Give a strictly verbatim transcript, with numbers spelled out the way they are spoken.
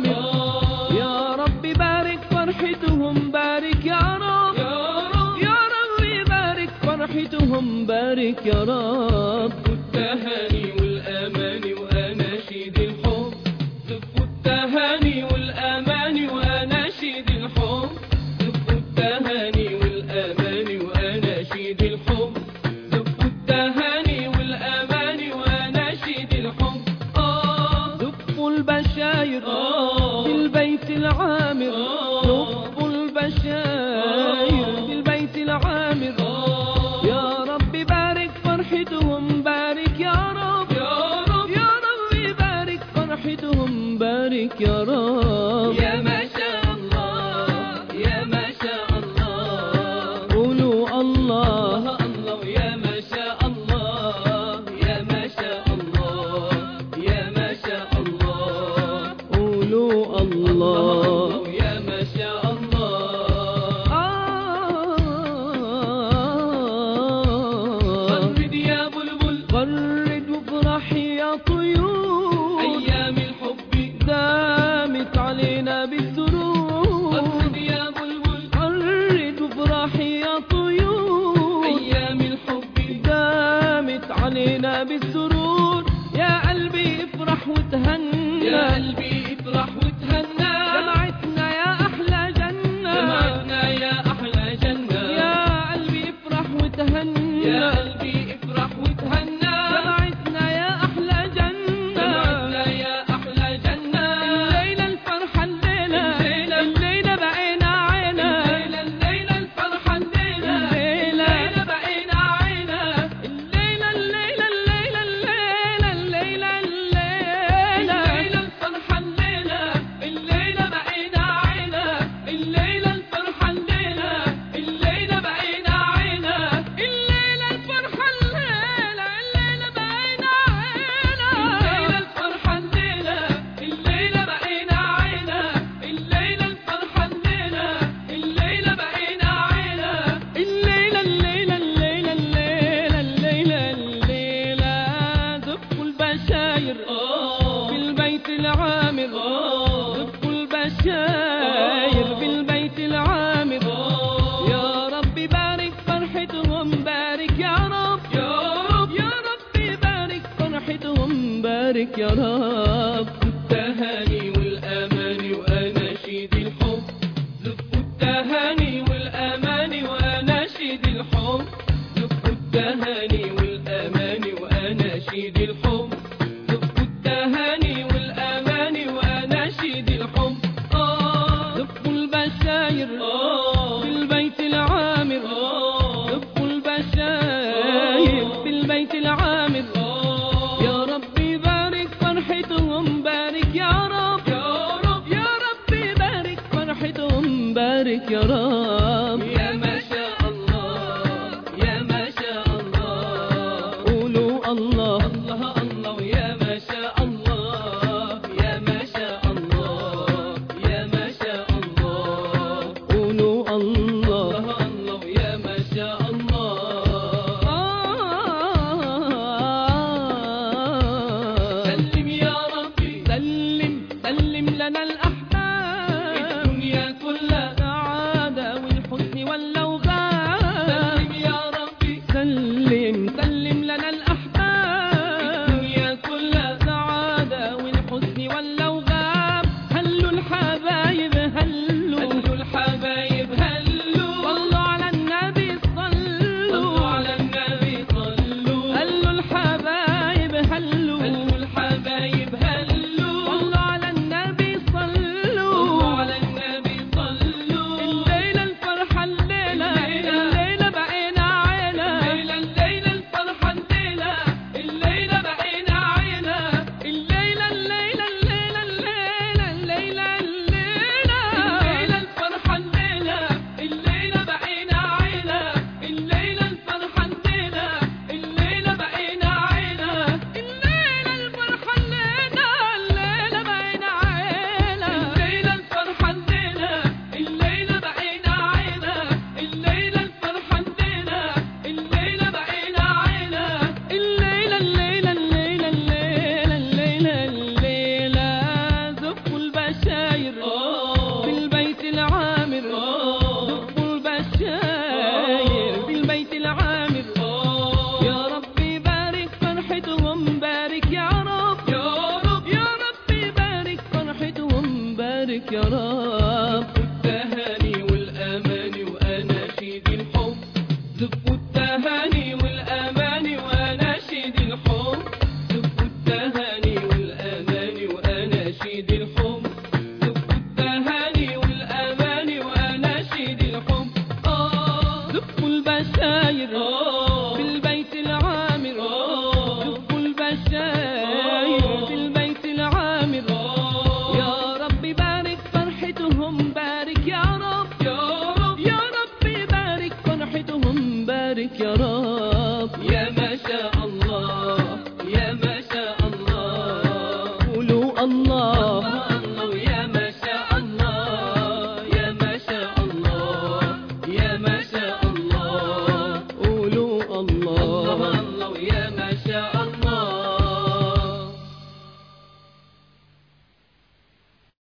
العامر. يا رب بارك فرحتهم بارك يا رب، يا رب بارك فرحتهم بارك يا رب. التهاني والأمان وأناشيد الحب، زفوا التهاني والأمان وأناشيد الحب، زفوا التهاني والأمان وأناشيد الحب، زفوا التهاني والأمان وأناشيد الحب. آه زفوا البشاير في البيت العامر، زفوا البشاير في البيت العامر. يا رب بارك فرحتهم بارك يا رب، يا رب بارك فرحتهم بارك يا رب. يا ما شاء الله، يا ما شاء الله، قولوا الله الله يا ما شاء الله، يا ما شاء الله، يا ما شاء الله، قولوا الله. يا ما شاء الله. فرد يا بلبل، فرد وافرح يا طيور، أيام الحب دامت علينا بالسرور. فرد يا بلبل، فرد وافرح يا طيور، أيام الحب دامت علينا بالسرور. يا قلبي افرح وتهنى، يا قلبي افرح وتهنى، جمعتنا يا أحلى جنة، جمعتنا يا أحلى جنة. يا قلبي افرح وتهنى، يا قلبي افرح وتهنى، جمعتنا يا أحلى جنة، جمعتنا يا أحلى جنة. الليلة الفرحة الليلة، الليلة الليلة بقينا عينا، الليلة الليلة الفرحة الليلة، الليلة الليلة بقينا عينا. الليلة الليلة الليلة الليلة الليلة الليلة الليلة الفرحة الليلة، الليلة بقينا عينا. الليلة الفرحة الليلة، الليلة بقينا عينا. الليلة الفرحة الليلة، الليلة بقينا عينا. الليلة الفرحة الليلة، الليلة بقينا عينا. الليلة الفرحة الليلة، الليلة بقينا عينا. الليلة الليلة الليلة الليلة الليلة الليلة زفوا البشاير في البيت العامر، زفوا البشاير في البيت العامر. يا رب بارك فرحتهم بارك يا رب، يا رب يا رب بارك فرحتهم بارك يا رب. التهاني والأمان وأناشيد الحب، زفوا التهاني والأمان وأناشيد الحب، زفوا التهاني والأمان وأناشيد الحب، زفوا التهاني والأمان وأناشيد الحب. آه زفوا البشاير آه في البيت العامر، آه زفوا البشاير في البيت العامر. يا ربي بارك فرحتهم بارك يا رب، يا رب يا ربي بارك فرحتهم بارك يا رب. يا ما شاء الله، يا ما شاء الله، قولوا الله الله الله يا ما شاء الله، يا ما شاء الله، يا ما شاء الله، قولوا الله. الله الله يا ما شاء الله. سلم يا ربي، سلم سلم لنا الأحباب، الدنيا كلها سعادة والحب بارك يا رب. التهاني والأماني وأناشيد الحب، زفوا التهاني والأماني وأناشيد الحب، زفوا التهاني والأماني وأناشيد الحب، زفوا التهاني والأماني وأناشيد الحب. آه زفوا البشاير آه في البيت العامر، زفوا البشاير في البيت العامر. يا رب بارك فرحتهم، بارك يا رب، يا رب يا رب بارك فرحتهم، بارك يا رب. يا ما شاء الله، يا ما شاء الله، قولوا الله. الله يا ما شاء الله، يا ما شاء الله، يا ما شاء الله. قولوا الله.